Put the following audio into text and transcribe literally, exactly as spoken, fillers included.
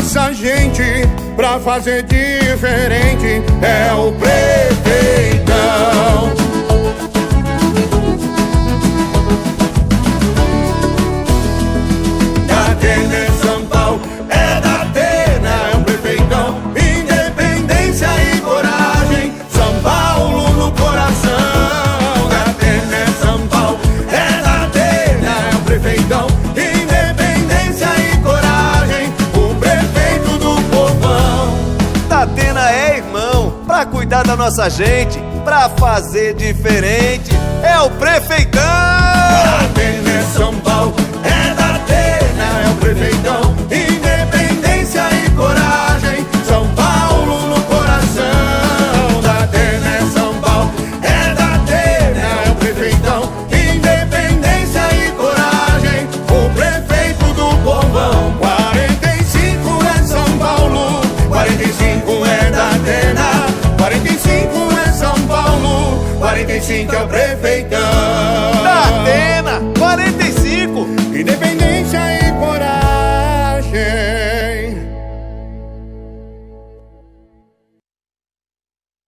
nossa gente, pra fazer diferente, é o prefeitão. Da Atena é São Paulo, é da Atena, é o prefeitão. Independência e coragem, São Paulo no coração. Da Atena é São Paulo, é da Atena, é o prefeitão. Independência e coragem, o prefeito do povão. Da Atena é irmão, pra cuidar da nossa gente, pra fazer diferente, é o prefeitão. Da Atena é São Paulo, é da Atena, é o prefeitão. Independência e coragem, São Paulo no coração. Da Atena é São Paulo, é da Atena, é o prefeitão. Independência e coragem, o prefeito do povão. quarenta e cinco é São Paulo, quarenta e cinco é da Atena, quarenta e cinco é São Paulo, quarenta e cinco é o prefeitão.